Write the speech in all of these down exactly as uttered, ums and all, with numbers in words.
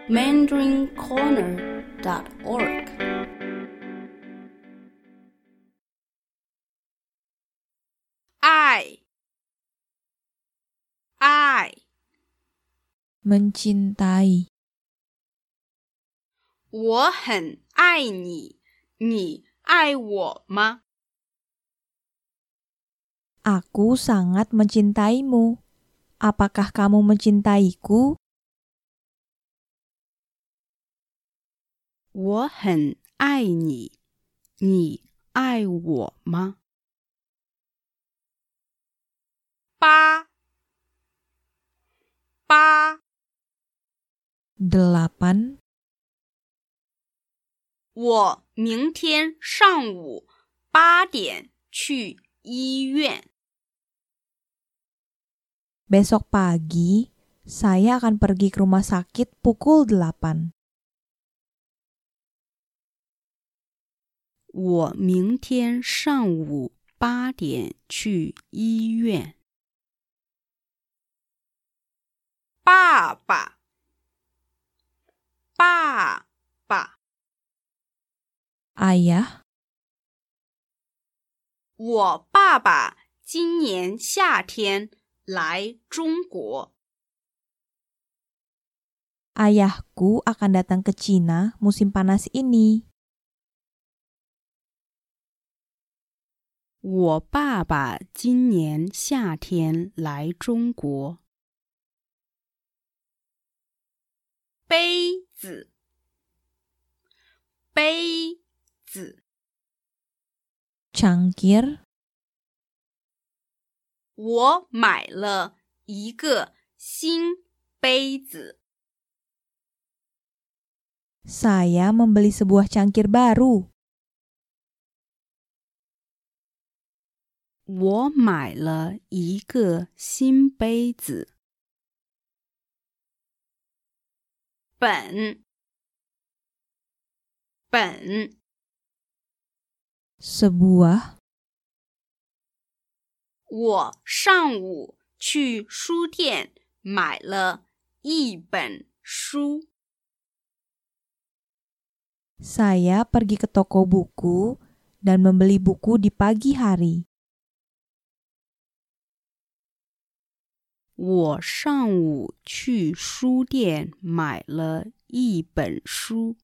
mandarin corner dot org. I I mencintai, 我很爱你，你爱我吗？ aku sangat mencintaimu. Apakah kamu mencintaiku? 我很爱你，你爱我吗？八八， Delapan, 我明天上午八点去医院。 besok pagi saya akan pergi ke rumah sakit pukul delapan. 我明天上午八点去医院。爸爸，爸爸， Ayah, 我爸爸今年夏天来中国。 ayahku akan datang ke Cina musim panas ini. 我爸爸今年夏天来中国。杯子，杯子， Cangkir, 我买了一个新杯子。 saya membeli sebuah cangkir baru. 我买了一个新杯子。本，本， Sebuah, 我上午去书店买了一本书。 saya pergi ke toko buku dan membeli buku di pagi hari. 我上午去书店买了一本书。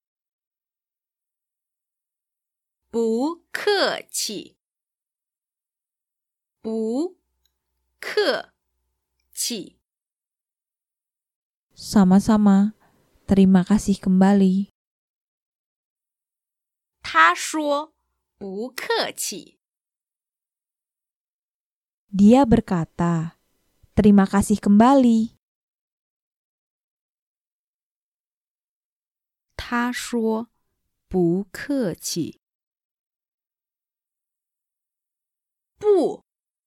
不客气，不客气。 Sama-sama, terima kasih kembali. 他说不客气。 Dia berkata, terima kasih kembali. 他说不客气。不，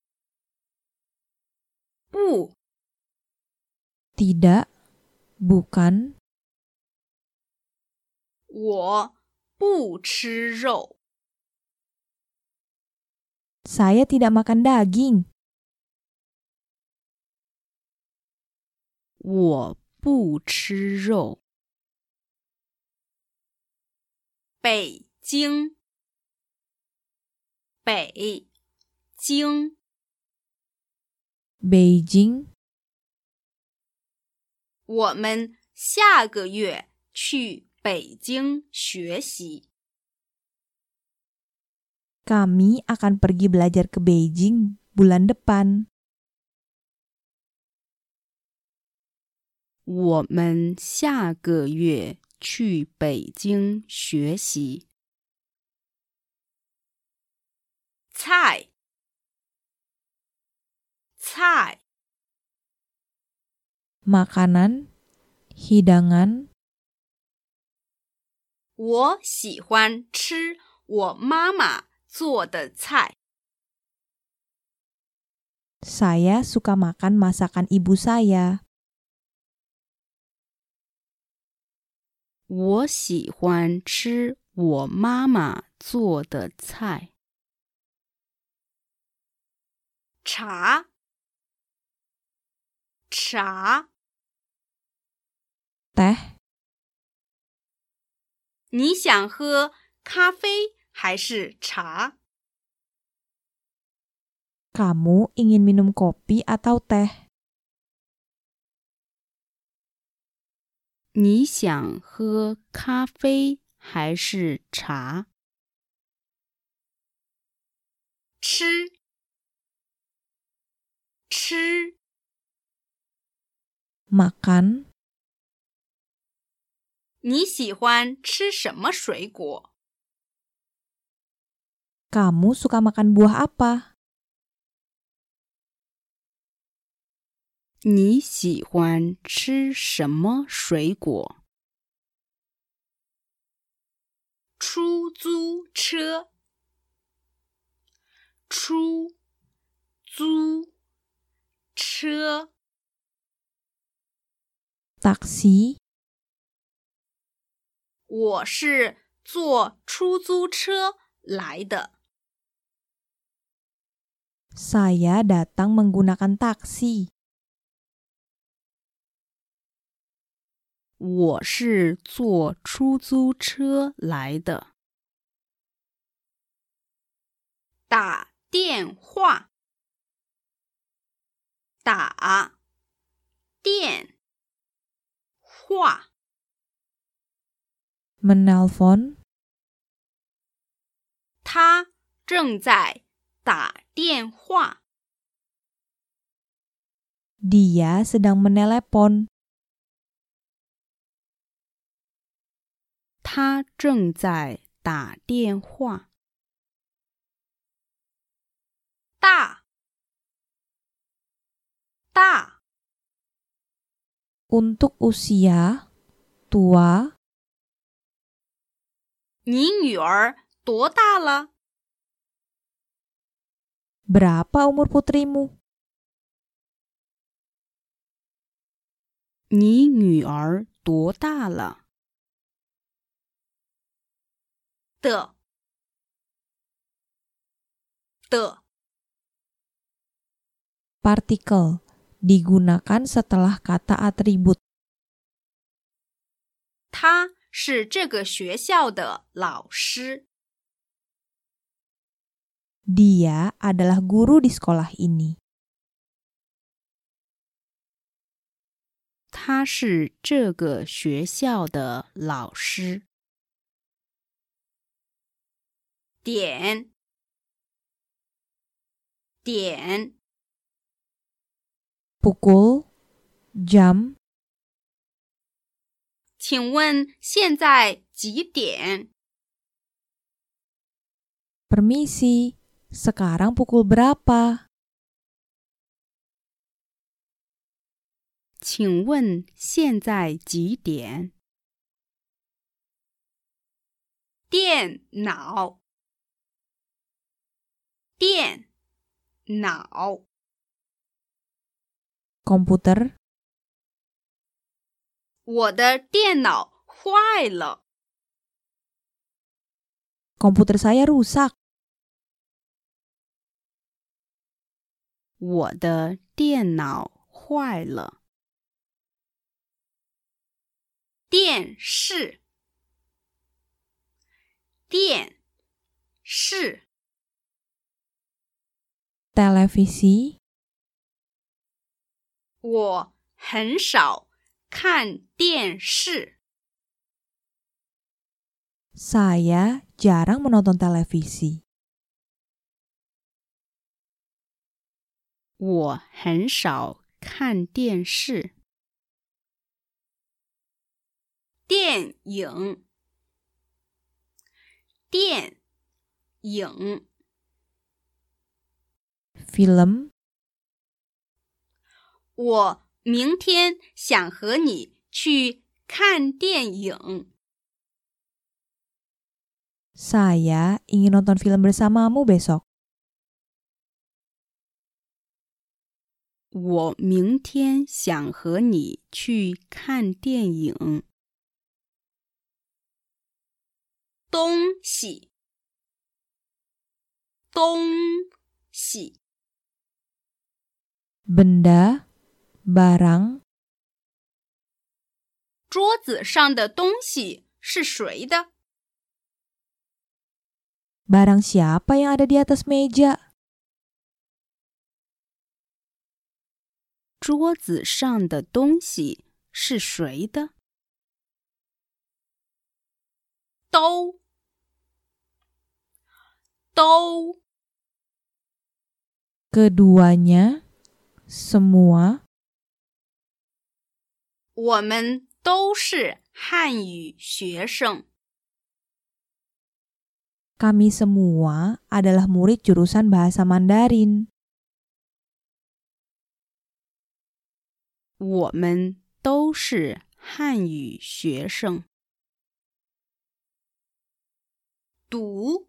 不， Tidak, bukan, 我不吃肉。 saya tidak makan daging. 我不吃肉。北京，北京， Beijing, 我们下个月去北京学习。 kami akan pergi belajar ke Beijing bulan depan. 我们下个月去北京学习。菜，菜， Makanan, hidangan, 我喜欢吃我妈妈做的菜。 saya suka makan masakan ibu saya. 我喜欢吃我妈妈做的菜。茶，茶， Teh, 你想喝咖啡还是茶？ Kamu ingin minum kopi atau teh? 你想喝咖啡还是茶？ 吃，吃。 Makan. 你喜欢吃什么水果？ Kamu suka makan buah apa? 你喜欢吃什么水果？ 出租车，出租车。 Taksi. 我是坐出租车来的。 Saya datang menggunakan taksi. 我是坐出租车来的。打电话，打电话。 Menelpon. 他正在打电话。 Dia sedang menelepon. 他正在打电话。大，大。 Untuk usia, tua. 你女儿多大了？ Berapa umur putrimu? 你女儿多大了？的，的。 Partikel. Digunakan setelah kata atribut. 他是这个学校的老师。 Dia adalah guru di sekolah ini. 他是这个学校的老师。点，点。 Pukul, jam. 请问现在几点？ Permisi, sekarang pukul berapa? 请问现在几点？电脑，电脑。 Komputer. 我的电脑坏了。 Komputer saya rusak. 我的电脑坏了。电视，电视。 Televisi. 我很少看电视。 Saya jarang menonton televisi. 我很少看电视。电影，电影。 Film. 我明天想和你去看电影。 Saya ingin nonton film bersamamu besok. 我明天想和你去看电影。东西，东西。 Benda, barang. 桌子上的东西是谁的？ Barang siapa yang ada di atas meja? 桌子上的东西是谁的？都都 Keduanya, semua, 我们都是汉语学生。 kami semua adalah murid jurusan bahasa Mandarin. 我们都是汉语学生。读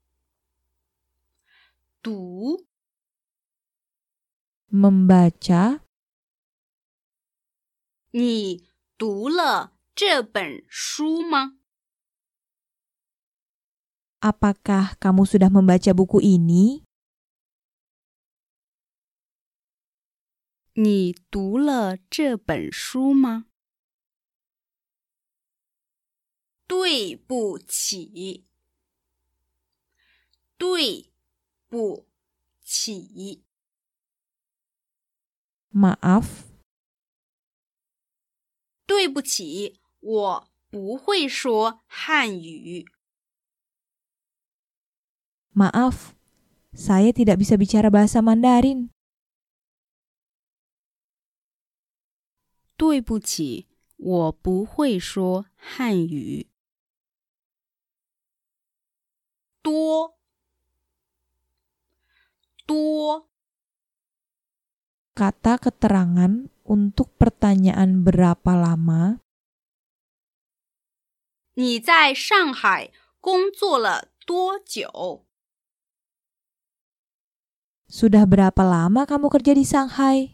读 Membaca, 你读了这本书吗？ apakah kamu sudah membaca buku ini? 你读了这本书吗？对不起，对不起， Maaf, 对不起，我不会说汉语。 maaf, saya tidak bisa bicara bahasa Mandarin. 对不起，我不会说汉语。多多 Kata keterangan untuk pertanyaan berapa lama. 你在上海工作了多久？ Sudah berapa lama kamu kerja di Shanghai?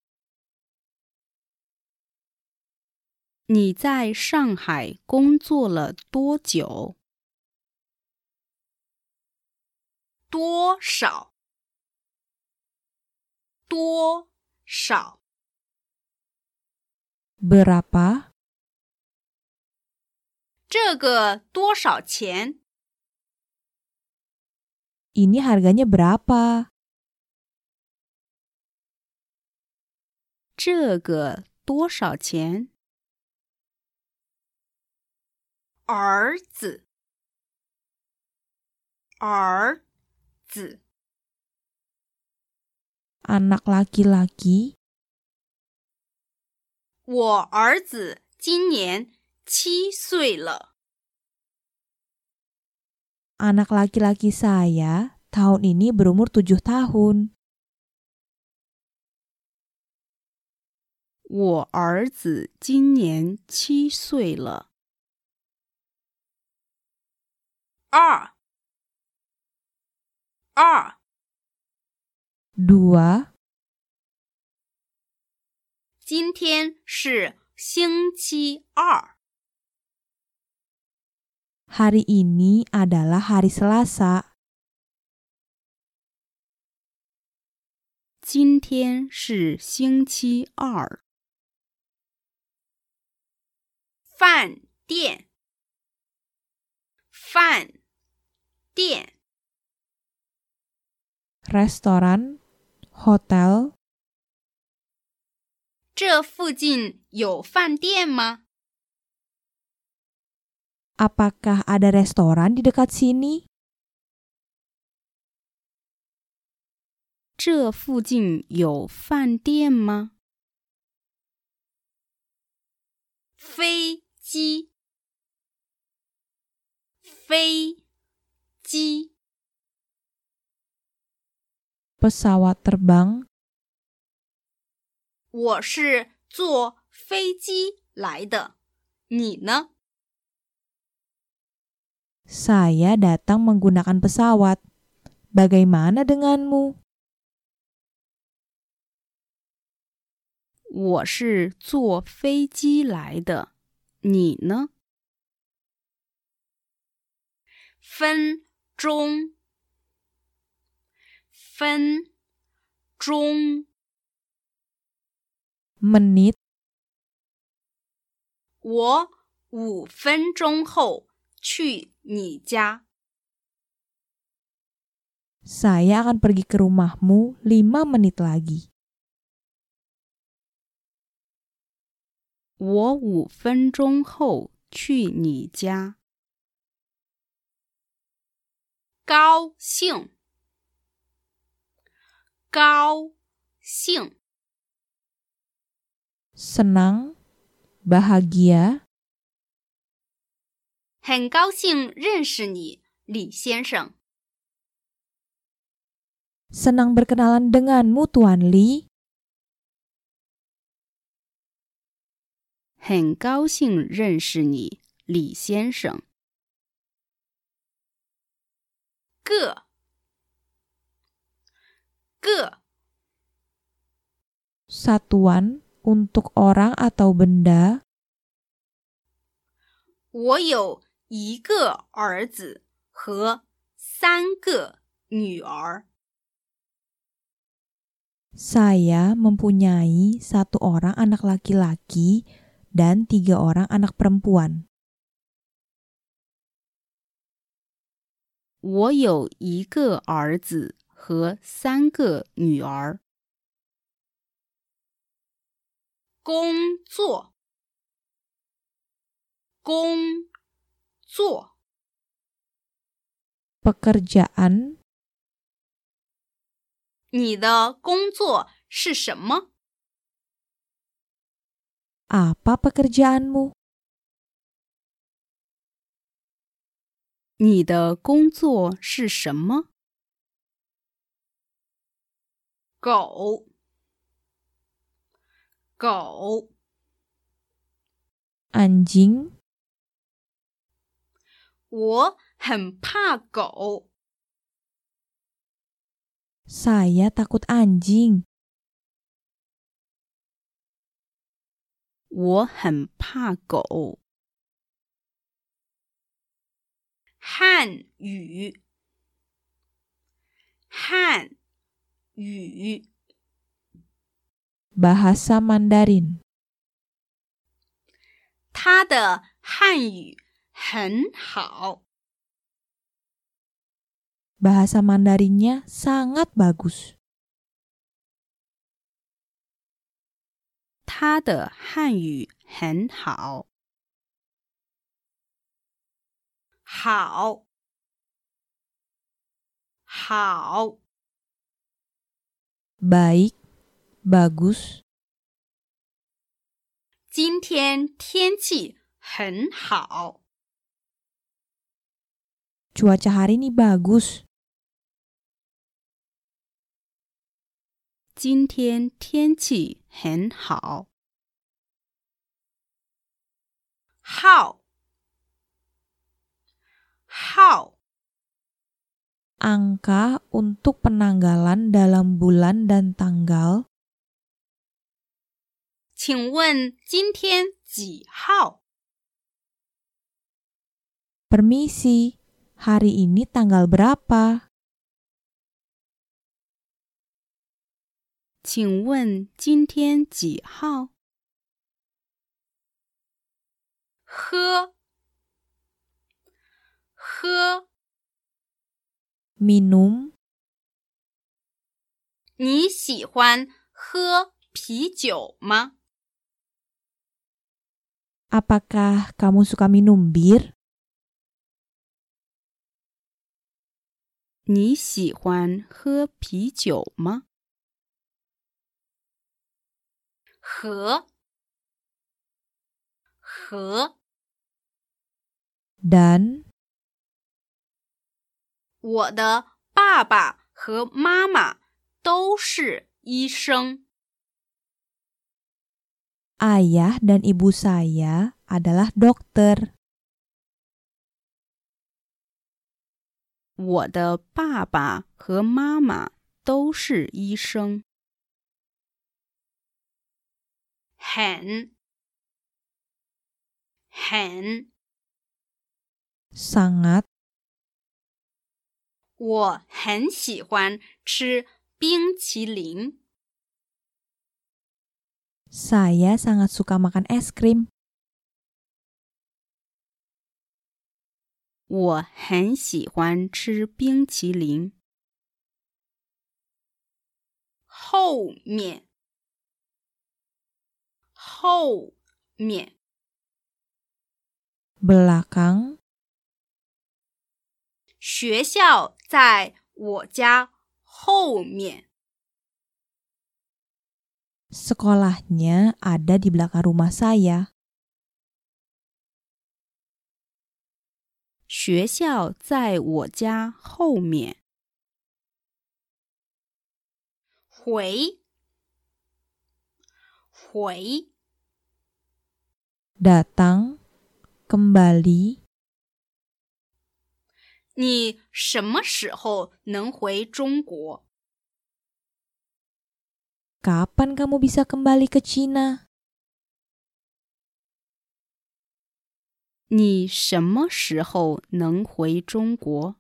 你在上海工作了多久？多少？多少？ Berapa? 这个多少钱？ Ini harganya berapa? 这个多少钱？儿子，儿子， Anak laki-laki, 我儿子今年七岁了。 anak laki-laki saya tahun ini berumur tujuh tahun. 我儿子今年七岁了。二，二， Dua, 今天是星期二。 hari ini adalah hari Selasa. 今天是星期二。饭店，饭店， Restoran, hotel, 这附近有饭店吗？ apakah ada restoran di dekat sini? 这附近有饭店吗？飞机，飞机， Pesawat terbang, 我是坐飞机来的，你呢？ saya datang menggunakan pesawat. Bagaimana denganmu? 我是坐飞机来的，你呢？分钟，分钟， Menit, 我五分钟后去你家。 Saya akan pergi ke rumahmu lima menit lagi. 我五分钟后去你家。高兴，高兴。 Senang, bahagia. 很高兴认识你，李先生。 Senang berkenalan denganmu, Tuan Li. 很高兴认识你，李先生。个，个。 Satuan untuk orang atau benda. 我有一个儿子和三个女儿。 Saya mempunyai satu orang anak laki-laki dan tiga orang anak perempuan. 我有一个儿子和三个女儿。工作，工作。 Pekerjaan. 你的工作是什么？ Apa pekerjaanmu? 你的工作是什么？狗，狗。 Anjing. 我很怕狗。 Saya takut anjing. 我很怕狗。汉语，汉语。 Bahasa Mandarin. 他的汉语很好。 Bahasa Mandarinnya sangat bagus. 他的汉语很好。好，好。 Baik, bagus. 今天天气很好。 Cuaca hari ini bagus. 今天天气很好。号，号。 Angka untuk penanggalan dalam bulan dan tanggal. 请问今天几号？ Permisi, hari ini tanggal berapa? 请问今天几号？喝，喝。 Minum. 你喜欢喝啤酒吗？ Apakah kamu suka minum bir? 你喜欢喝啤酒吗？和，和。 Dan. 我的爸爸和妈妈都是医生。 Ayah dan ibu saya adalah dokter. 我的爸爸和妈妈都是医生。很，很。 Sangat. 我很喜欢吃冰淇淋。 Saya sangat suka makan es krim. 我很喜欢吃冰淇淋。 后面，后面。 belakang, 学校在我家后面。 sekolahnya ada di belakang rumah saya. 学校在我家后面。 回，回。 datang, kembali. 你什么时候能回中国？ Kapan kamu bisa kembali ke Cina? 你什么时候能回中国？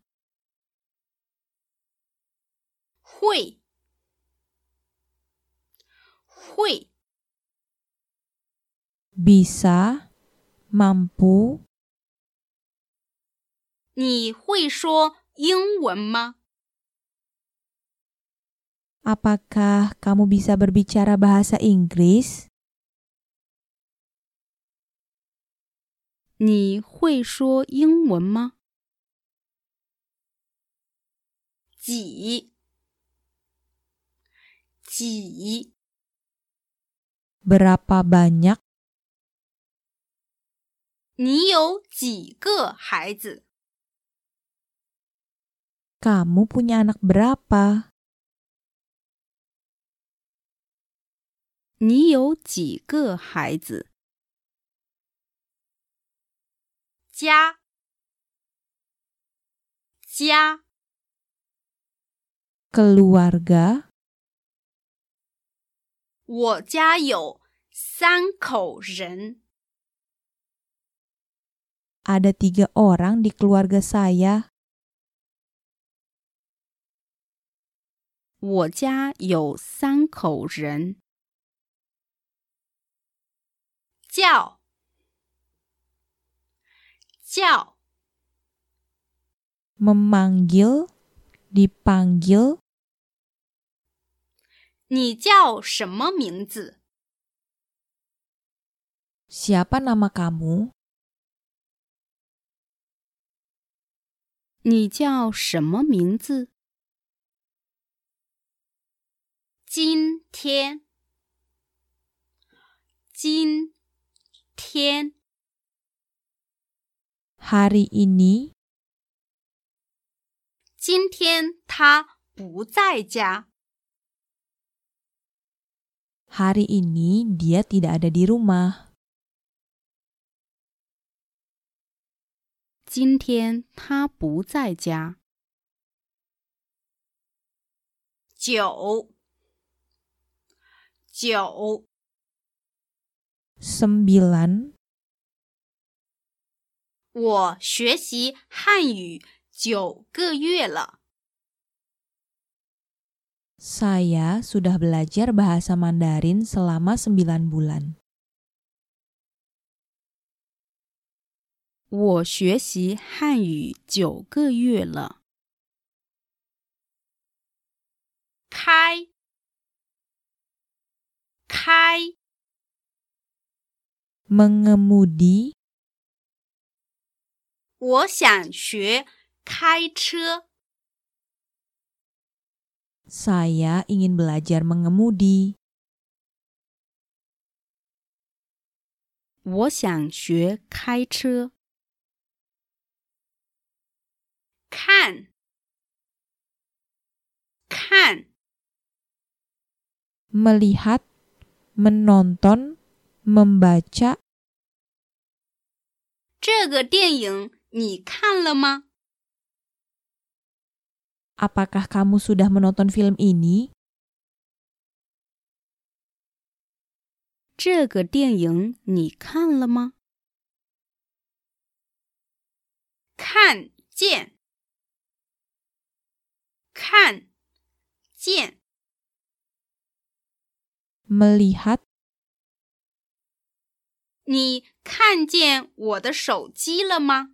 会，会。 bisa, mampu. 你会说英文吗？ Apakah kamu bisa berbicara bahasa Inggris? 你会说英文吗？ 几，几。 Berapa banyak? 你有几个孩子？ Kamu punya anak berapa? 你有几个孩子？ 家，家。 Keluarga, 我家有三口人。 ada tiga orang di keluarga saya. 我家有三口人。 叫，叫。 Memanggil, dipanggil. 你叫什么名字？ Siapa nama kamu? 你叫什么名字？ 今天，今天。 Hari ini, 今天他不在家。 hari ini dia tidak ada di rumah. 今天他不在家。 九，九。 Sembilan, 我学习汉语九个月了。 saya sudah belajar bahasa Mandarin selama sembilan bulan. 我学习汉语九个月了。 开，开。 Mengemudi, 我想学开车。 saya ingin belajar mengemudi. 我想学开车。 看，看。 Melihat, menonton, membaca. 这个电影你看了吗？ Apakah kamu sudah menonton film ini? 这个电影你看了吗？ 看见，看见。 Melihat, 你看见我的手机了吗？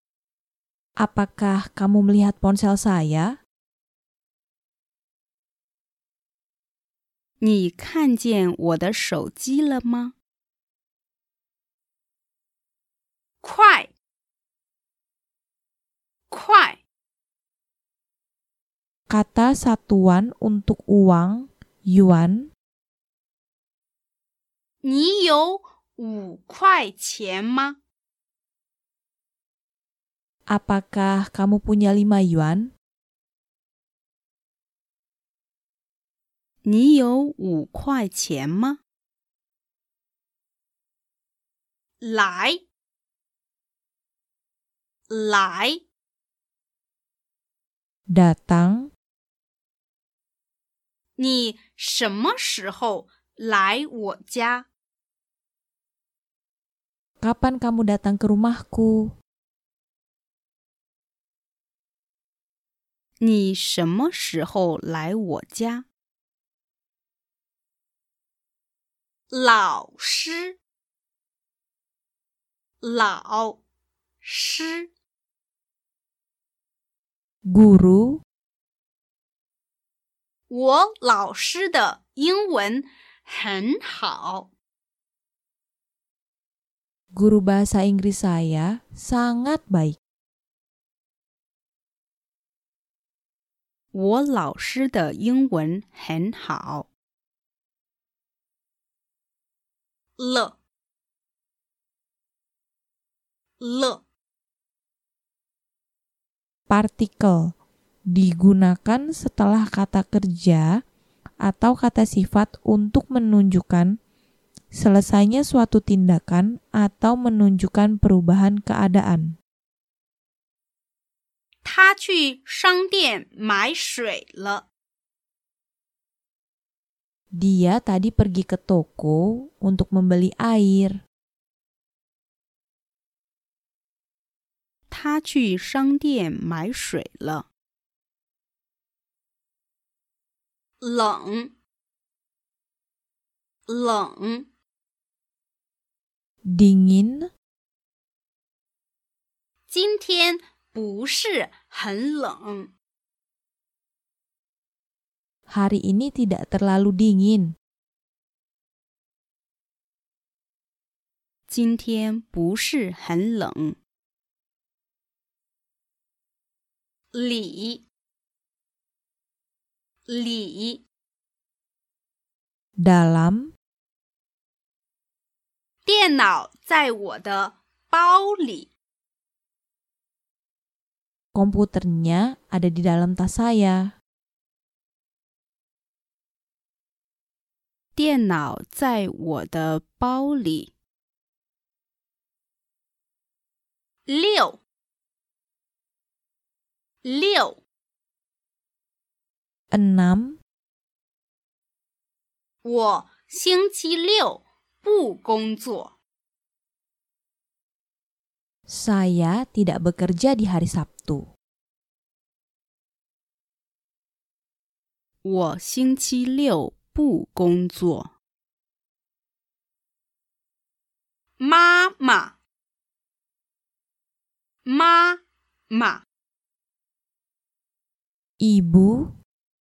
apakah kamu melihat ponsel saya? 你看见我的手机了吗？快，快。 Kata satuan untuk uang, yuan. 你有五块钱吗？ Apakah kamu punya lima yuan? 你有五块钱吗？来，来。 Datang. 你什么时候来我家？ Kapan kamu datang ke rumahku? 你什么时候来我家？老师，老师。 Guru. 我老师的英文很好。 Guru bahasa Inggris saya sangat baik. 我老师的英文很好。了，了。 Partikel digunakan setelah kata kerja atau kata sifat untuk menunjukkan selesainya suatu tindakan atau menunjukkan perubahan keadaan. 他去商店买水了。 Dia tadi pergi ke toko untuk membeli air. 他去商店买水了。冷，冷。 Dingin. 今天不是很冷。 Hari ini tidak terlalu dingin. 今天不是很冷。里，里。 Dalam. 电脑在我的包里。 Komputernya ada di dalam tas saya. 电脑在我的包里。六，六。 Enam. 我星期六不工作。 Saya tidak bekerja di hari Sabtu. 我星期六不工作。妈妈，妈妈。 Ibu.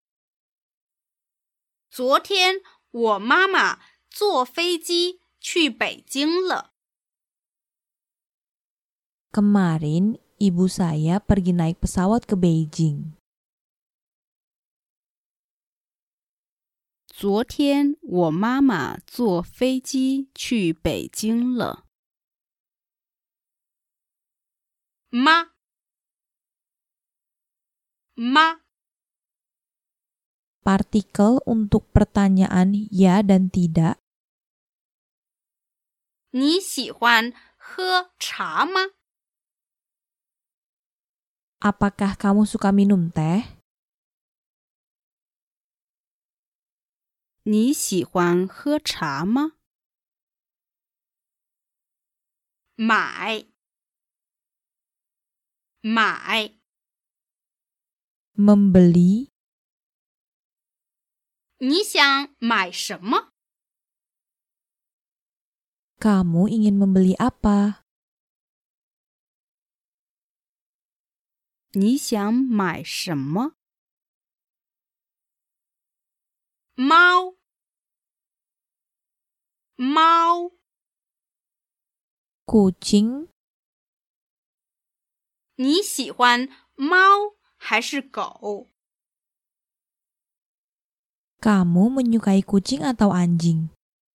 昨天我妈妈坐飞机去北京了。 Kemarin ibu saya pergi naik pesawat ke Beijing. 昨天我妈妈坐飞机去北京了。妈，妈。 Partikel untuk pertanyaan ya dan tidak. 你喜欢喝茶吗？ Apakah kamu suka minum teh? 你喜欢喝茶吗？买，买。 Membeli. 你想买什么？ Kamu ingin membeli apa? 你想买什么？猫， 猫 kucing, 你喜欢猫还是狗？ kamu menyukai kucing atau anjing?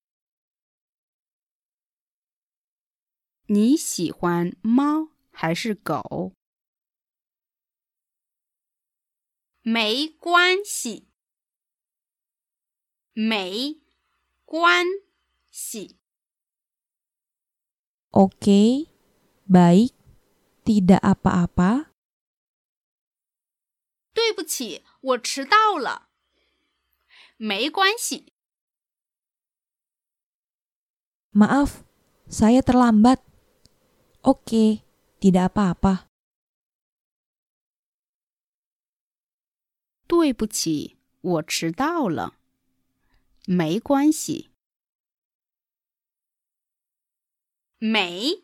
你喜欢猫还是狗？没关系，没关系。 Oke, baik, tidak apa-apa. 对不起，我迟到了。没关系， Maaf, saya terlambat. Oke, tidak apa-apa. 对不起，我迟到了。没关系。美，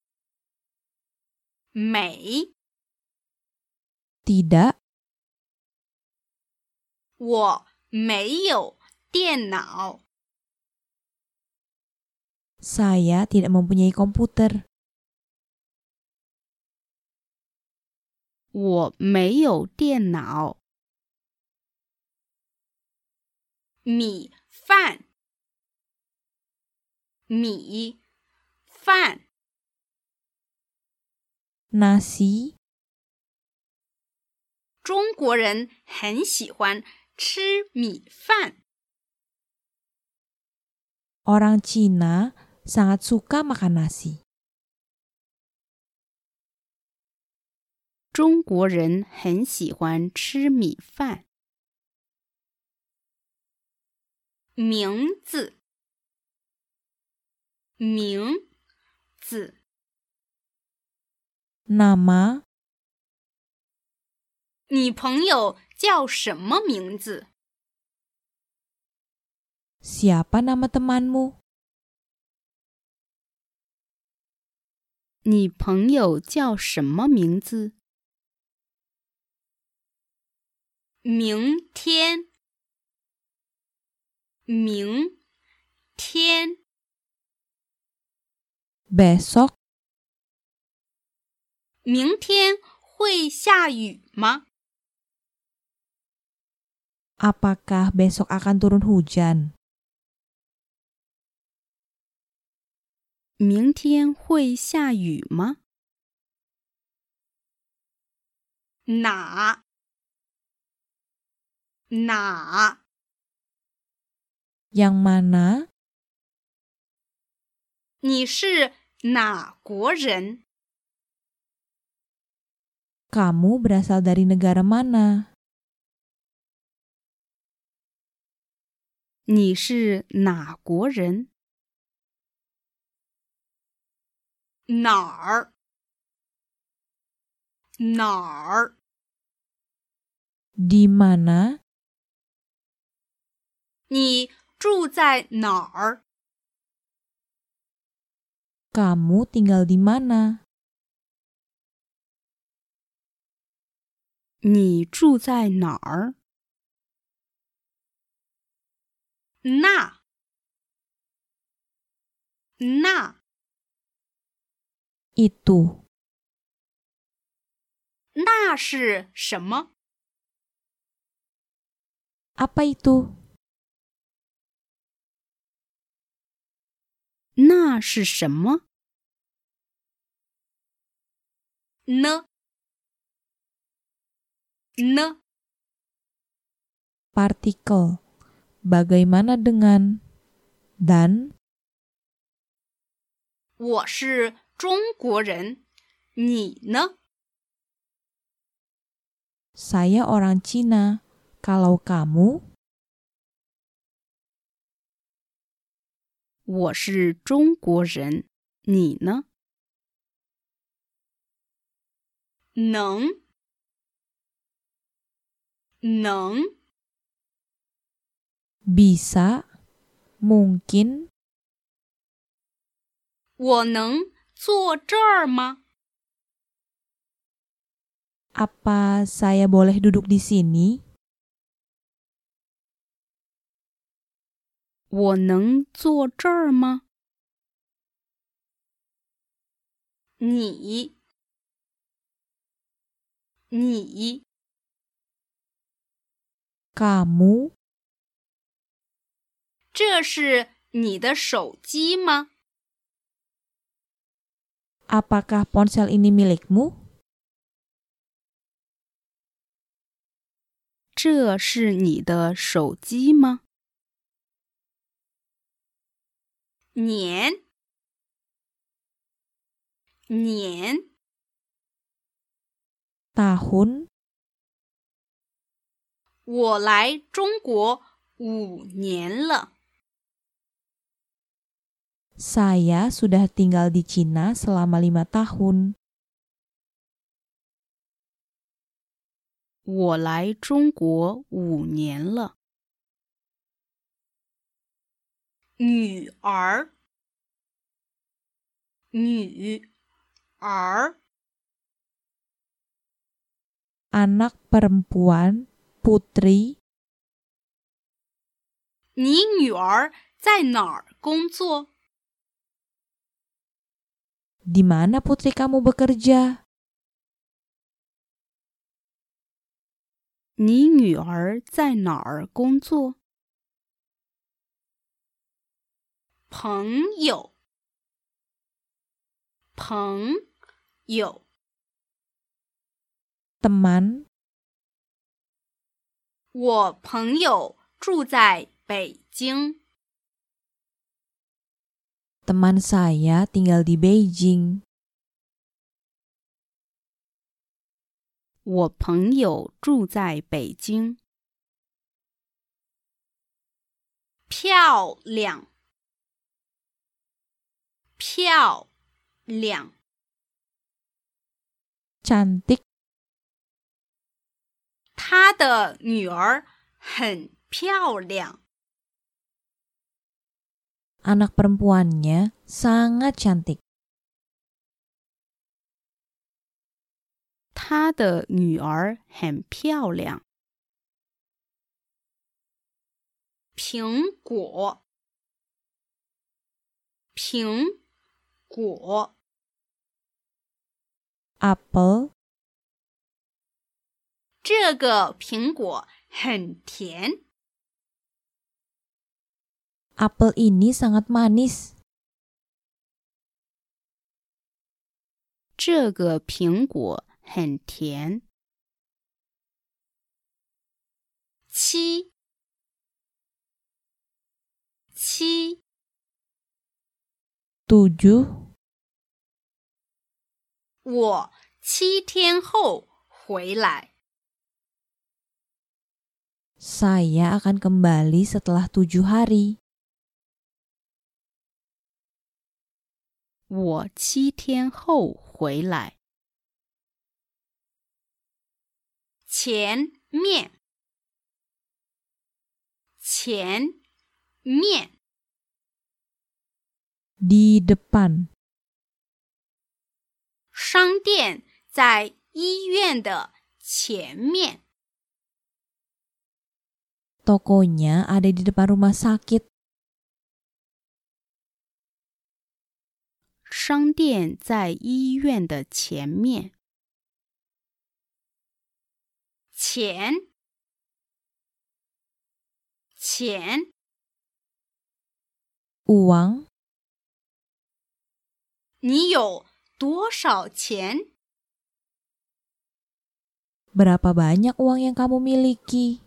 美， Tidak, 我没有电脑。 saya tidak mempunyai komputer. 我没有电脑。米饭，米饭， Nasi, 中国人很喜欢吃米饭。 orang Cina sangat suka makan nasi. 中国人很喜欢吃米饭。名字，名字， Nama, 你朋友叫什么名字？ siapa nama temanmu? 你朋友叫什么名字？明天，明天， Besok, 明天会下雨吗？ apakah besok akan turun hujan? 明天会下雨吗？哪？哪？ Yang mana? 你是哪国人？ Kamu berasal dari negara mana? 你是哪国人？哪儿？哪儿？ Di mana? 你住在哪儿？ Kamu tinggal di mana? 你住在哪儿？那，那， Itu, 那是什么？ apa itu? 那是什么？呢？呢？ Partikel, bagaimana dengan? Dan, 我是中国人，你呢？ saya orang Cina. Kalau kamu? 我是中国人，你呢？能，能， Bisa, mungkin, 我能坐这儿吗？ apa saya boleh duduk di sini? 我能坐这儿吗？你，你， Kamu, 这是你的手机吗？ apakah ponsel ini milikmu? 这是你的手机吗？年，年， Tahun, 我来中国五年了。 saya sudah tinggal di Cina selama lima tahun. 我来中国五年了。女儿，女儿， Anak perempuan, putri, 你女儿在哪儿工作？ di mana putri kamu bekerja? 你女儿在哪儿工作？朋友，朋友， Teman, 我朋友住在北京。 teman saya tinggal di Beijing. 我朋友住在北京。漂亮，漂亮， Cantik, 他的女儿很漂亮。 anak perempuannya sangat cantik. 他的女儿很漂亮。苹果，苹果， Apel, 这个苹果很甜。 apel ini sangat manis. 这个苹果很甜。七，七， Tujuh, 我七天后回来。 saya akan kembali setelah tujuh hari. 我七天后回来。前面，前面， Di depan, 商店在医院的前面。 tokonya ada di depan rumah sakit. 商店在医院的前面。钱，钱， Uang, 你有多少钱？ berapa banyak uang yang kamu miliki?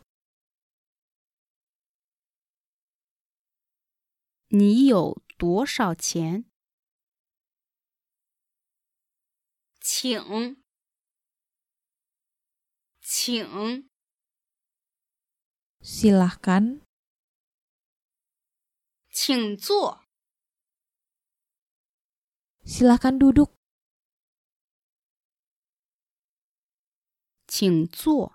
你有多少钱？请，请， Silahkan, 请坐， silahkan duduk. 请坐。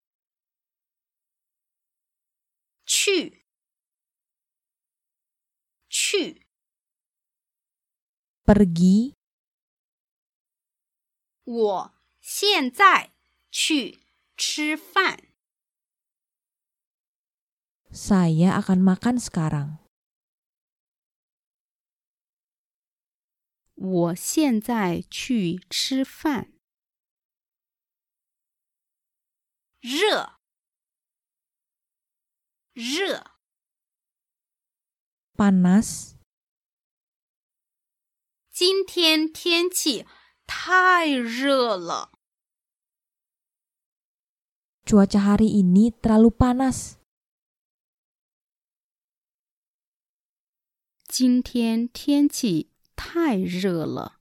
去，去， Pergi, 我现在去吃饭。 saya akan makan sekarang. 我现在去吃饭。热，热。 panas, 今天天气太热了。 cuaca hari ini terlalu panas. 今天天气太热了。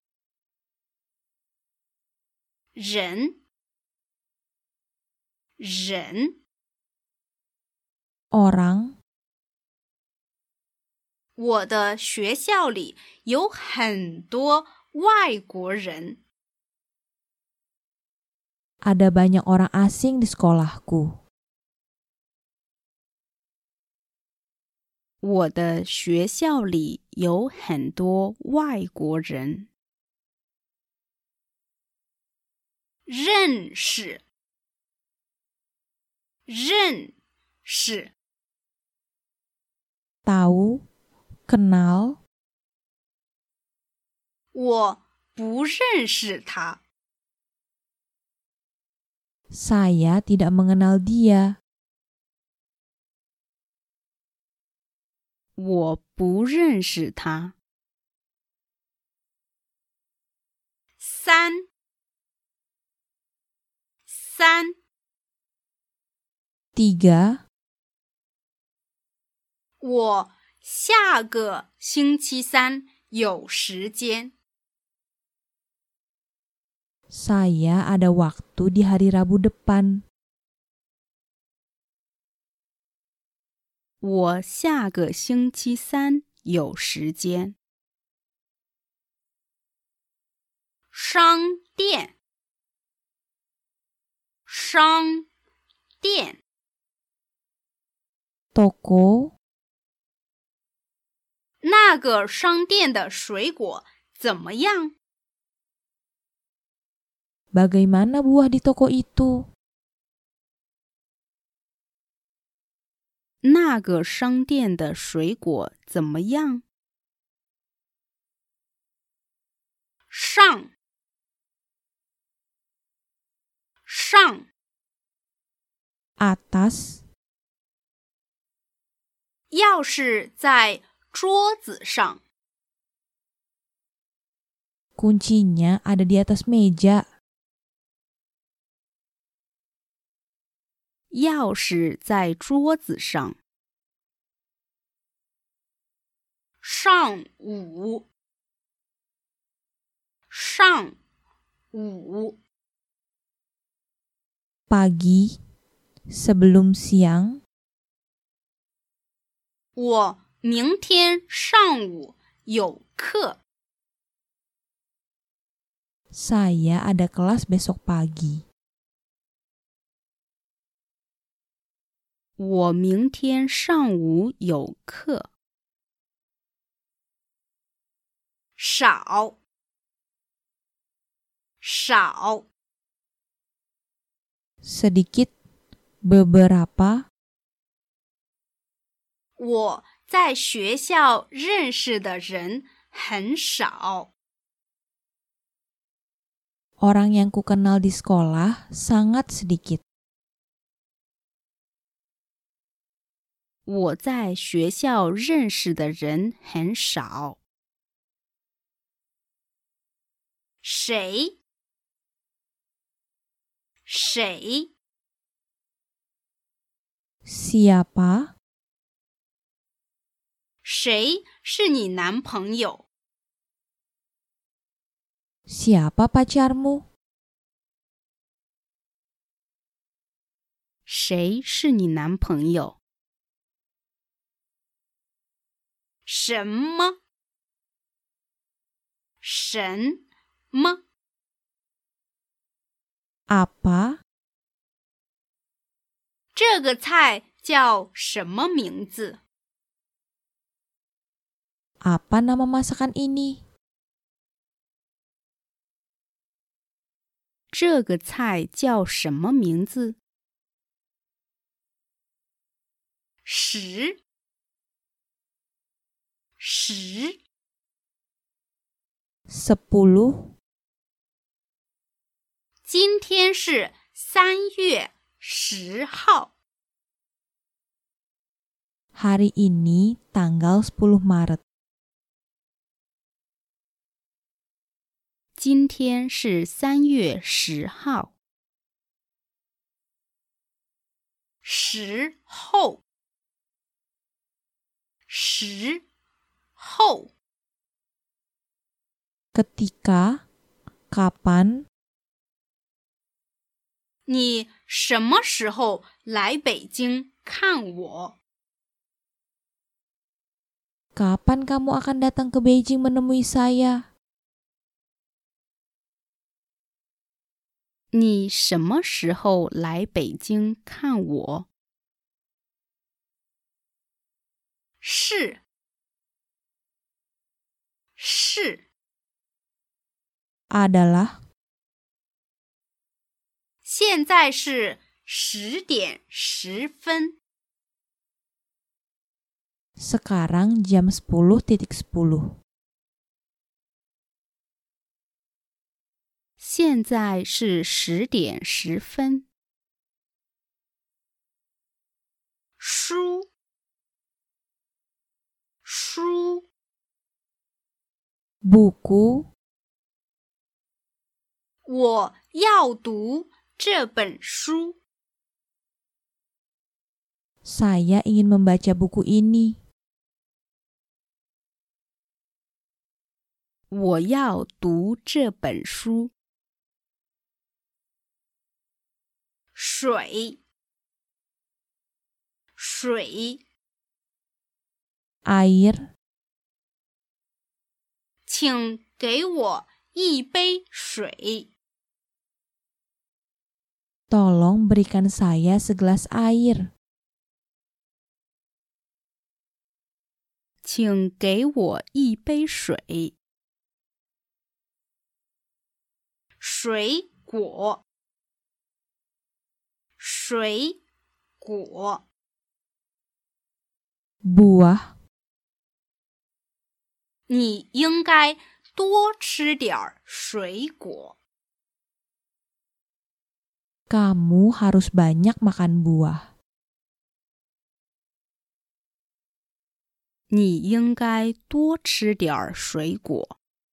人，人。 Orang, 我的学校里有很多外国人。 ada banyak orang asing di sekolahku. 我的学校里有很多外国人。认识，认识。 tahu, kenal, 我不认识他。 saya tidak mengenal dia. 我不认识他。三，三。 tiga, 我下个星期三有时间。 saya ada waktu di hari Rabu depan. 我下个星期三有时间。商店，商店。 toko, 那个商店的水果怎么样？ bagaimana buah di toko itu? 那个商店的水果怎么样？上，上。 atas, 钥匙在桌子上。 kuncinya ada di atas meja. 钥匙在桌子上。上午，上午。 pagi, sebelum siang. 我明天上午有课。 saya ada kelas besok pagi. 我明天上午有课。少，少。 sedikit, beberapa. 我在学校认识的人很少。 orang yang kukenal di sekolah sangat sedikit. 我在学校认识的人很少。谁？谁？ siapa? 谁是你男朋友？ siapa pacarmu? 谁是你男朋友？什么？什么？ apa? 这个菜叫什么名字？ apa nama masakan ini? 这个菜叫什么名字？十，十。 sepuluh. 今天是三月十号。 Hari ini tanggal sepuluh Maret. 今天是三月十号。时候，时候， Ketika, kapan, 你什么时候来北京看我？ kapan kamu akan datang ke Beijing menemui saya? 你什么时候来北京看我？是，是， Adalah, 现在是十点十分。 sekarang jam sepuluh titik sepuluh. 现在是十点十分。书，书， Buku, 我要读这本书。 saya ingin membaca buku ini. 我要读这本书。水，水， Air, 请给我一杯水。 tolong berikan saya segelas air. 请给我一杯水。水果，水果， Buah, 你应该多吃点儿水果。 kamu harus banyak makan buah. 你应该多吃点儿水果。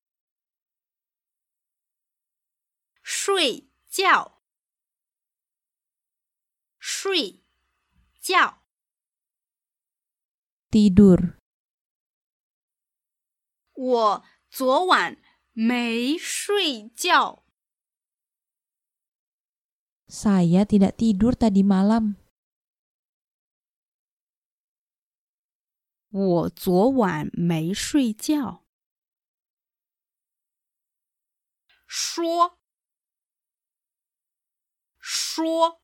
睡觉，睡觉， Tidur, 我昨晚没睡觉。 saya tidak tidur tadi malam. 我昨晚没睡觉。说，说，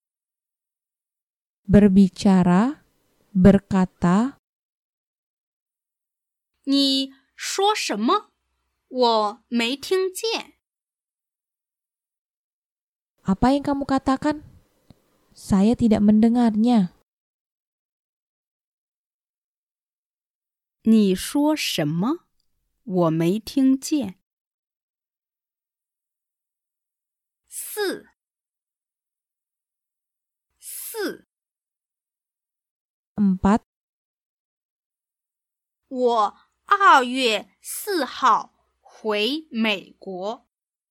Berbicara, berkata, 你说什么？我没听见。 apa yang kamu katakan? Saya tidak mendengarnya. 你说什么？我没听见。四，四， Empat, 我二月四号回美国。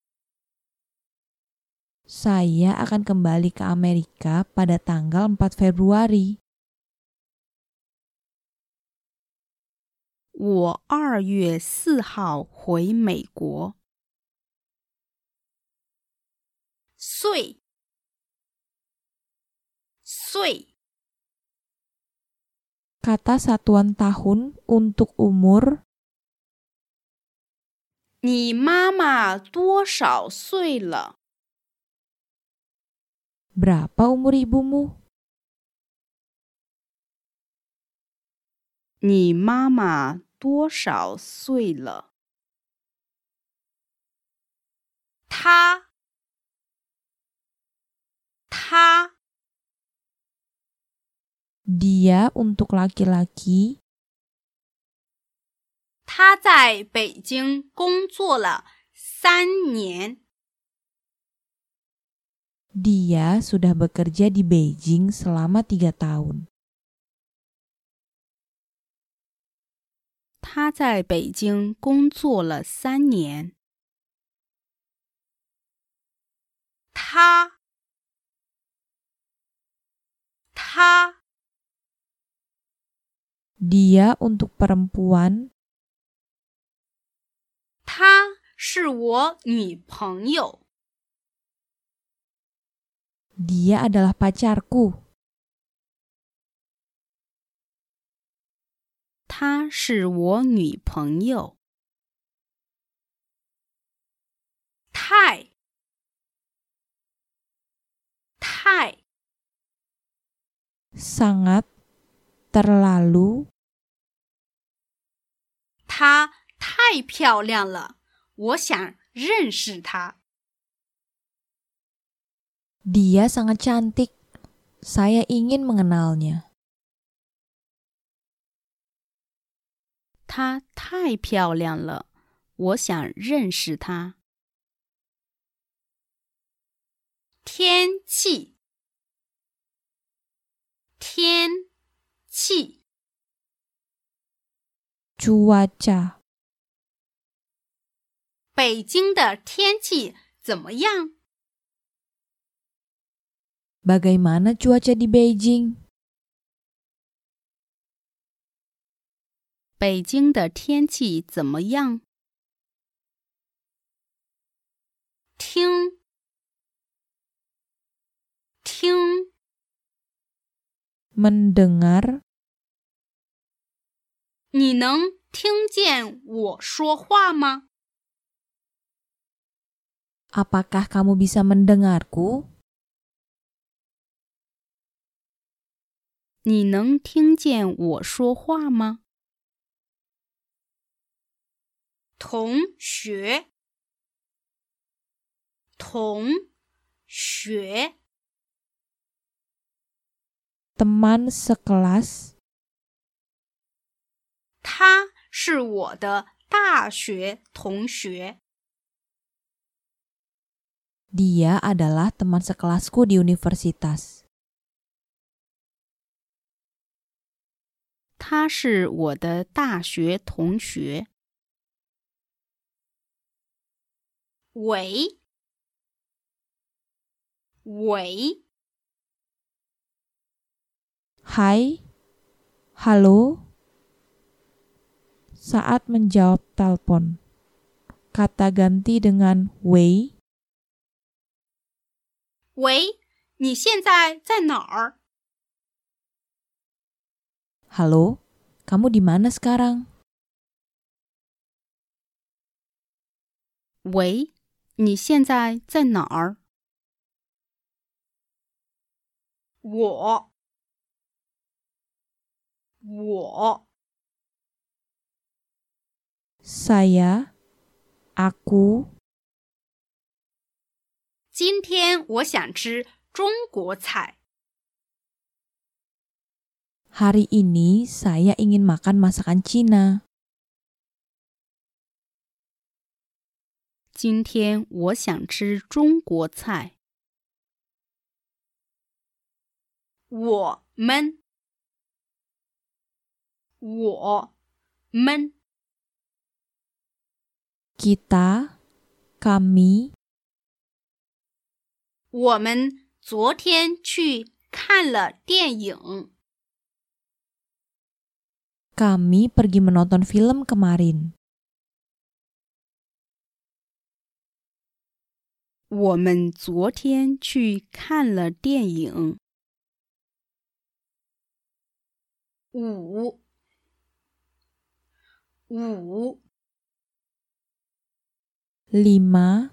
saya akan kembali ke Amerika pada tanggal empat Februari. 我二月四号回美国。岁，岁， Kata satuan tahun untuk umur. 你妈妈多少岁了？ Berapa umur ibumu? 你妈妈多少岁了？他，他， Dia untuk laki-laki. 他在北京工作了三年。 Dia sudah bekerja di Beijing selama tiga tahun. 他在北京工作了三年。他他 Dia untuk perempuan. 她是我女朋友。 Dia adalah pacarku. 她是我女朋友。太太 Sangat, terlalu. 她太漂亮了，我想认识她。 Dia sangat cantik. Saya ingin mengenalnya. 她太漂亮了，我想认识她。天气天气 Cuaca. 北京的天气怎么样？ Bagaimana cuaca di Beijing? 北京的天气怎么样？听听 Mendengar. 你能听见我说话吗？ Apakah kamu bisa mendengarku? 你能听见我说话吗？同学同学 Teman sekelas. 他是我的大学同学。 Dia adalah teman sekelasku di universitas. 他是我的大学同学。喂喂 Hai, halo. Saat menjawab telepon, kata ganti dengan wei. 喂，你现在在哪儿？ Halo, kamu di mana sekarang? 喂，你现在在哪儿？我我 Saya, aku. 今天我想吃中国菜。 Hari ini saya ingin makan masakan Cina. 今天我想吃中国菜。我们我们 Kita, kami. 我们昨天去看了电影。 Kami pergi menonton film kemarin. 我们昨天去看了电影。五五 Lima.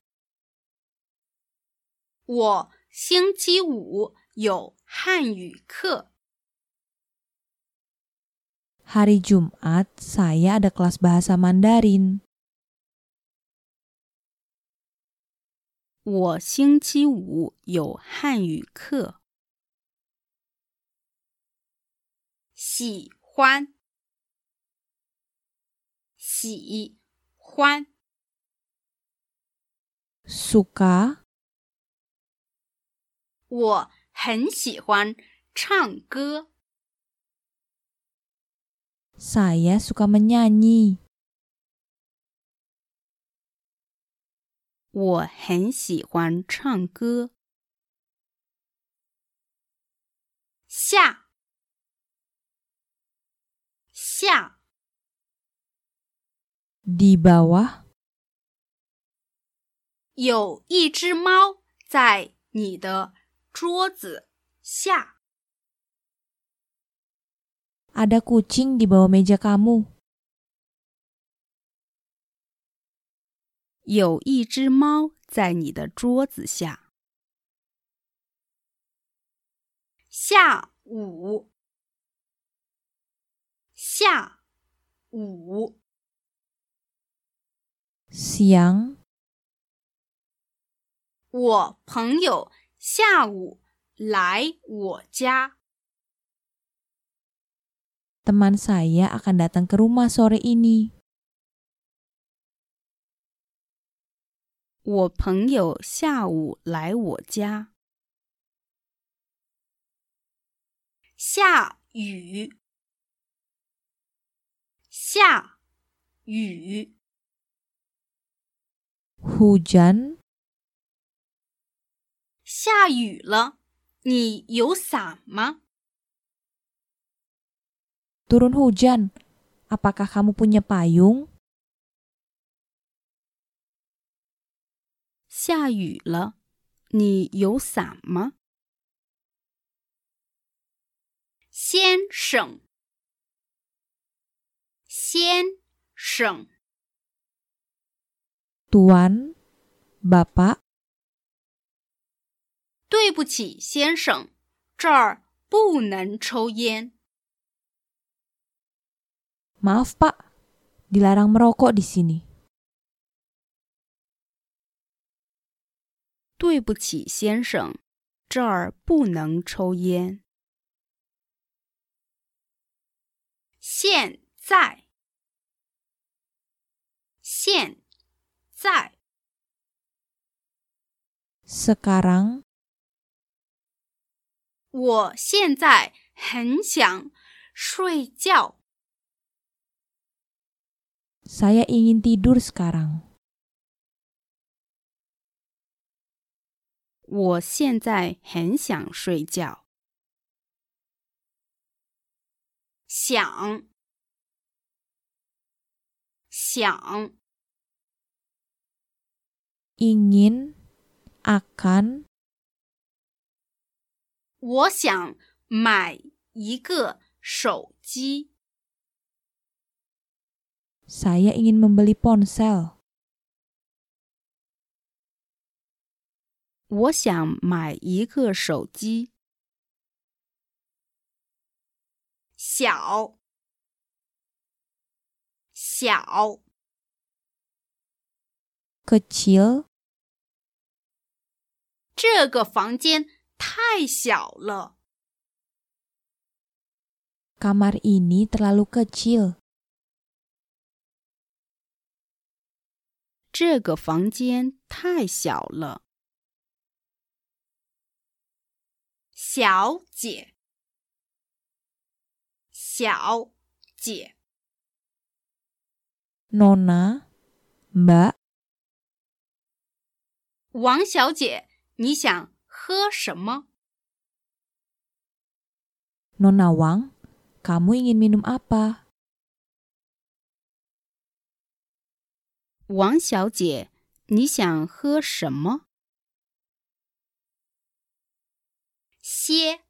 我星期五有汉语课。 Hari Jumat saya ada kelas bahasa Mandarin. 我星期五有汉语课。喜欢喜喜欢 suka, 我很喜欢唱歌 saya suka menyanyi. 我很喜欢唱歌下下 Di bawah, 有一只猫在你的桌子下 ada kucing di bawah meja kamu. 有一只猫在你的桌子下下午下午 Siang, 我朋友下午来我家 teman saya akan datang ke rumah sore ini. 我朋友下午来我家下雨下雨 Hujan, 下雨了，你有伞吗？ turun hujan. Apakah kamu punya payung? 下雨了，你有伞吗？先生，先生， Tuan, Bapak, 对不起，先生，这儿不能抽烟。 maaf Pak, dilarang merokok di sini. 对不起，先生，这儿不能抽烟。现在，现在， Sekarang, 我现在很想睡觉。 saya ingin tidur sekarang. 我现在很想睡觉。想，想， Ingin, akan, 我想买一个手机。 saya ingin membeli ponsel. 我想买一个手机。小，小， Kecil, 这个房间太小了。 kamar ini terlalu kecil. 这个房间太小了。小姐，小姐， Nona, Mbak, 王小姐，你想喝什么？ Nona Wang, kamu ingin minum apa? 王小姐，你想喝什么？些，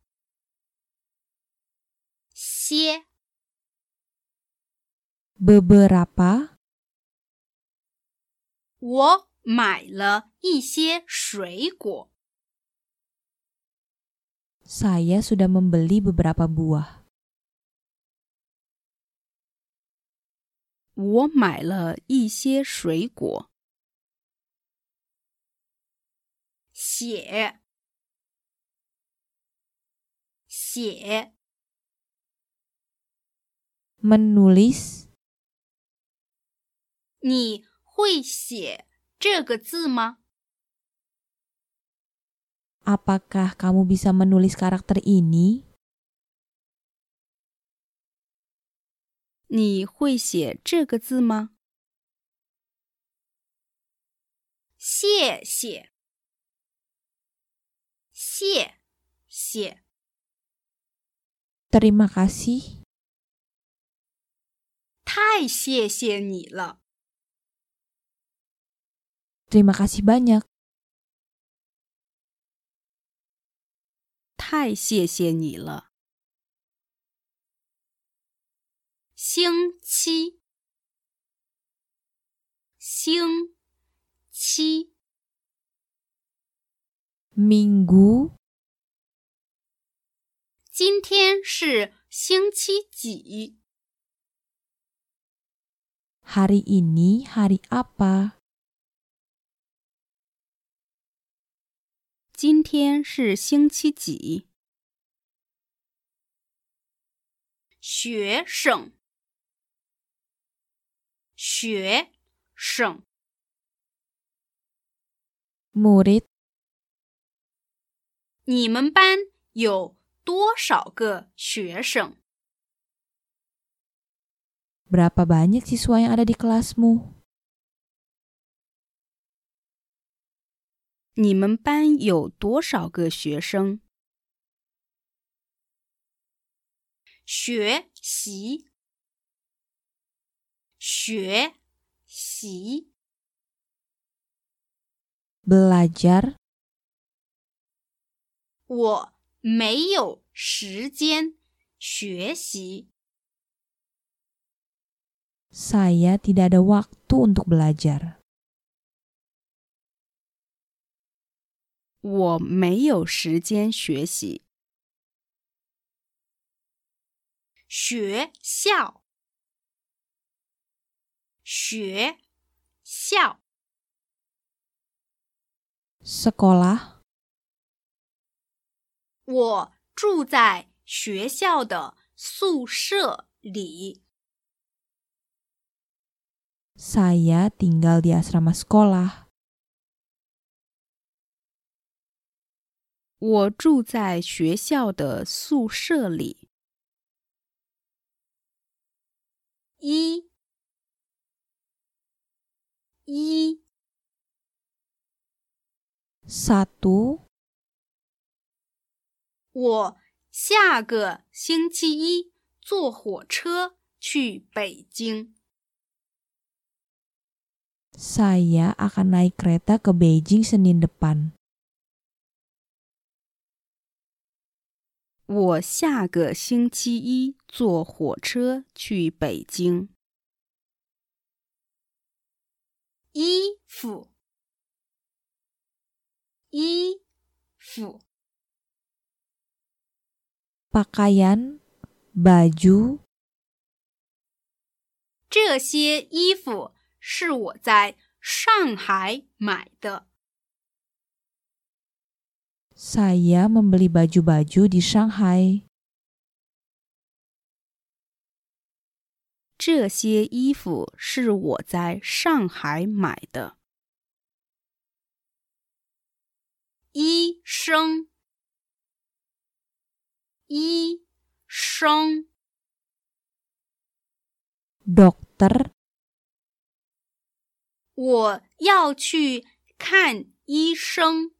些， Beberapa, 我买了一些水果。 saya sudah membeli beberapa buah. 我买了一些水果。写，写， Menulis, 你会写这个字吗？ Apakah kamu bisa menulis karakter ini? 你会写这个字吗？谢谢，谢谢， Terima kasih. 太谢谢你了， Terima kasih banyak. 太谢谢你了。星期，星期， Minggu. 今天是星期几？ Hari ini hari apa? 今天是星期几？学生，学生， Murid. 你们班有多少个学生？ Berapa banyak siswa yang ada di kelasmu? 你们班有多少个学生？学习，学习， Belajar. 我没有时间学习。 Saya tidak ada waktu untuk belajar. 我没有时间学习。学校，学校， Sekolah. 我住在学校的宿舍里。 Saya tinggal di asrama sekolah. 我住在学校的宿舍里。一，一， Satu. 我下个星期一坐火车去北京。 Saya akan naik kereta ke Beijing Senin depan. 我下个星期一坐火车去北京。衣服，衣服， Pakaian, baju. 这些衣服是我在上海买的。 Saya membeli baju-baju di Shanghai. 这些衣服是我在上海买的。医生，医生， Dokter. 我要去看医生。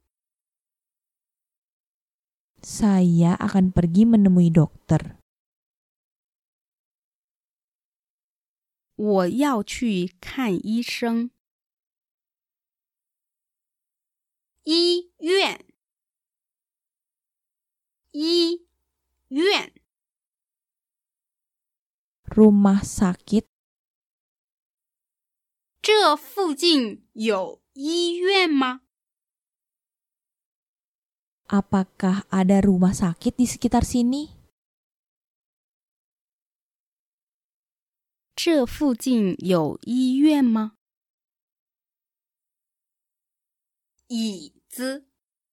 Saya akan pergi menemui dokter. 我要去看医生。医院，医院， Rumah sakit. 这附近有医院吗？ Apakah ada rumah sakit di sekitar sini? 这附近有医院吗？椅子，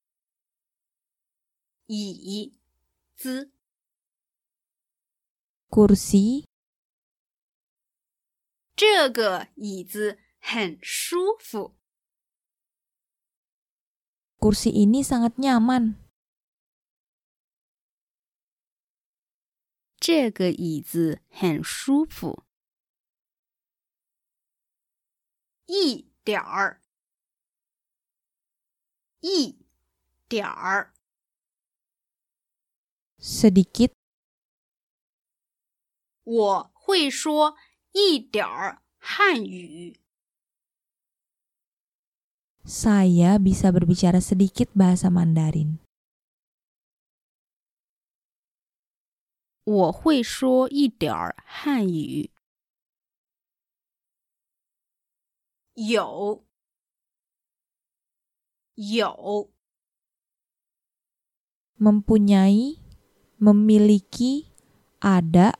椅子， Kursi. 这个椅子很舒服。 Kursi ini sangat nyaman. 这个椅子很舒服。一点儿，一点儿。 Sedikit. 我会说一点儿汉语。 Saya bisa berbicara sedikit bahasa Mandarin. 我会说一点儿汉语。有，有。 Mempunyai, memiliki, ada.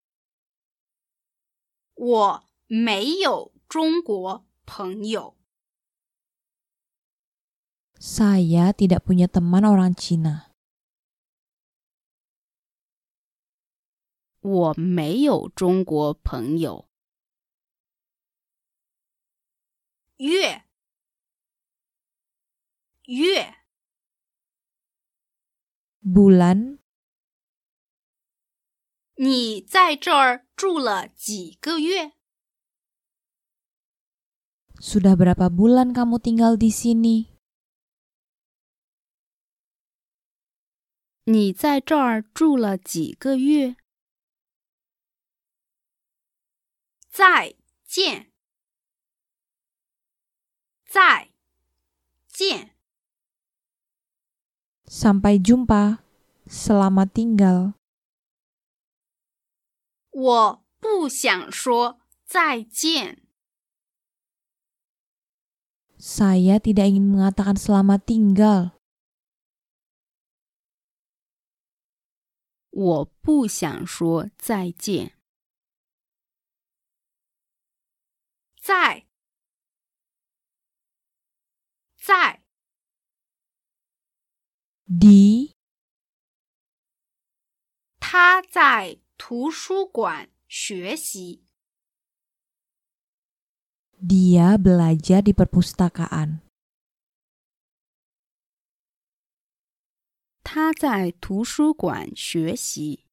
我没有中国朋友。 Saya tidak punya teman orang Cina. 我没有中国朋友。月，月。 Bulan. 你在这儿住了几个月？ Sudah berapa bulan kamu tinggal di sini? 你在这儿住了几个月？ 再见，再见。 Sampai jumpa. Selamat tinggal. 我不想说再见。 Saya tidak ingin mengatakan selamat tinggal. 我不想说再见。在，在。 Di. 他在图书馆学习。 Dia belajar di perpustakaan. 他在图书馆学习。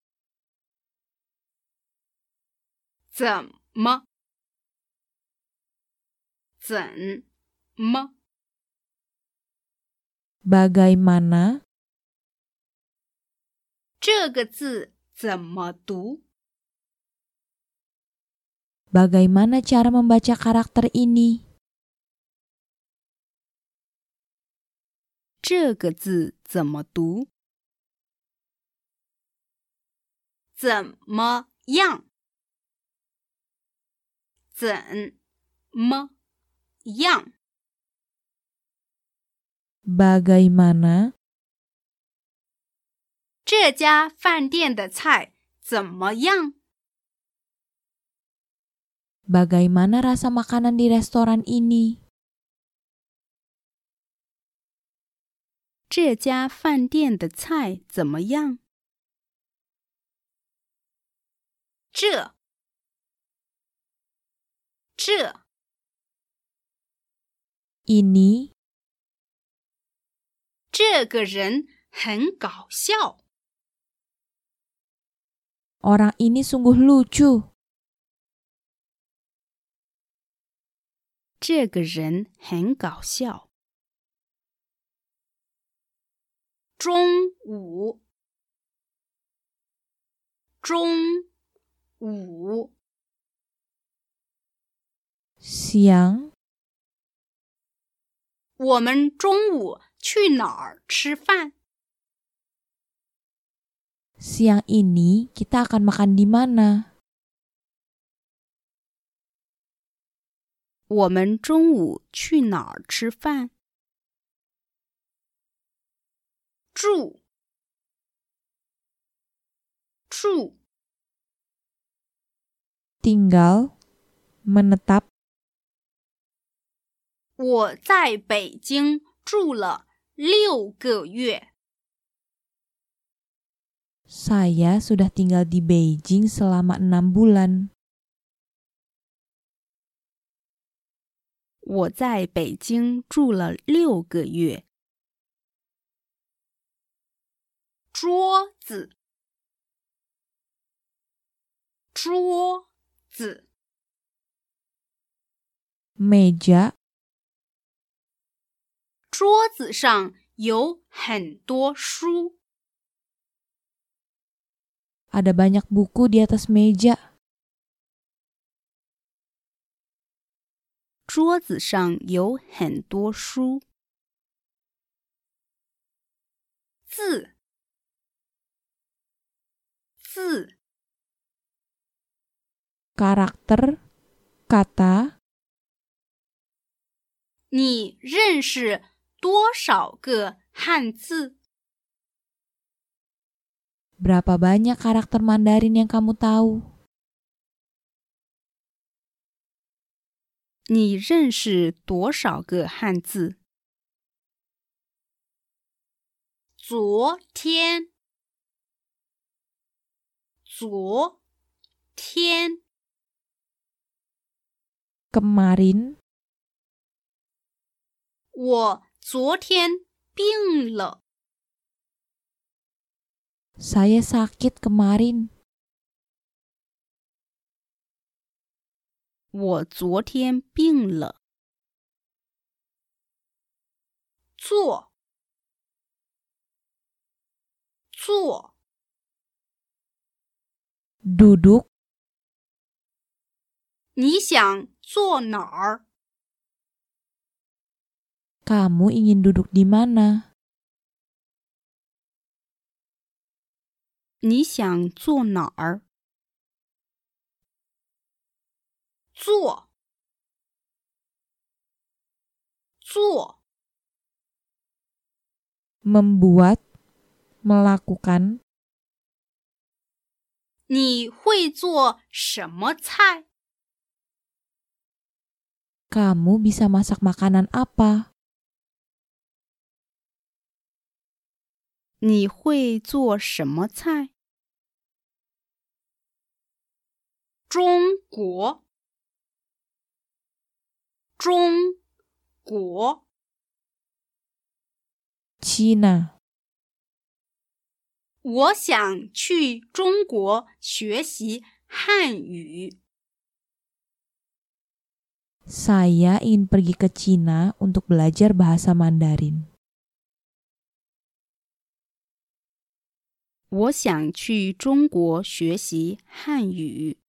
怎么？怎么？ Bagaimana? 这个字怎么读？ Bagaimana cara membaca karakter ini? 这个字怎么读？怎么样？怎么样？ Bagaimana? 这家饭店的菜怎么样？ Bagaimana rasa makanan di restoran ini? 这家饭店的菜怎么样？这，这。 Ini. 这个人很搞笑。 Orang ini sungguh lucu. 这个人很搞笑。中午，中午。 Siang. 我们中午去哪儿吃饭？ Siang ini kita akan makan di mana? 我们中午去哪儿吃饭？住，住。 Tinggal. Menetap. 我在北京住了六个月。 Saya sudah tinggal di Beijing selama enam bulan. 我在北京住了六个月。桌子，桌子。 meja, 桌子上有很多书。 ada banyak buku di atas meja. 桌子上有很多书。字，字。 karakter, kata, 你认识多少个汉字？ berapa banyak karakter Mandarin yang kamu tahu? 你认识多少个汉字？昨天，昨天。 kemarin, 我昨天病了。 saya sakit kemarin. 我昨天病了。坐，坐。 duduk, 你想坐哪儿？ kamu ingin duduk di mana? 你想坐哪儿？做，做。 membuat, melakukan, 你会做什么菜？ kamu bisa masak makanan apa? 你会做什么菜？中国，中国。 Cina, 我想去中国学习汉语。 saya ingin pergi ke Cina untuk belajar bahasa Mandarin. 我想去中国学习汉语。